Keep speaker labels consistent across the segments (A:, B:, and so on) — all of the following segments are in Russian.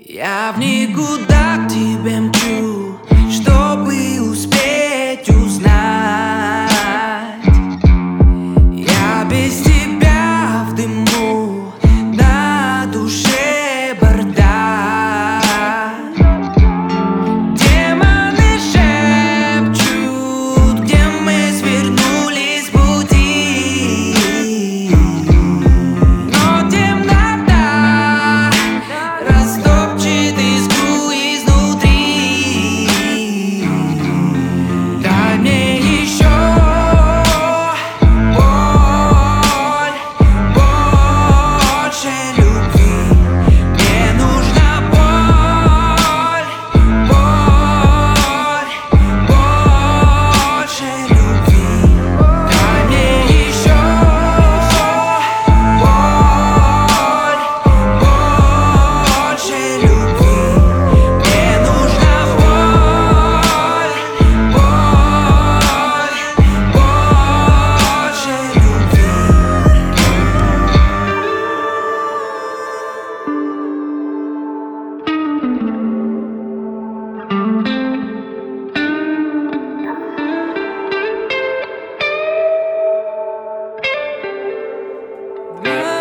A: Я в никуда к тебе мчу, чтобы успеть узнать. Я без тебя в дыму, на душе бардак. Демоны шепчут, где мы свернули с пути, но темнота растопчет искру изнутри. Дай мне еще боль, больше любви. Мне нужна боль, больше любви. Дай мне еще боль, больше любви. Мне нужна боль, больше любви.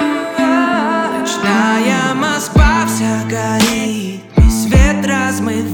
A: Ночная Москва вся горит, и свет размывает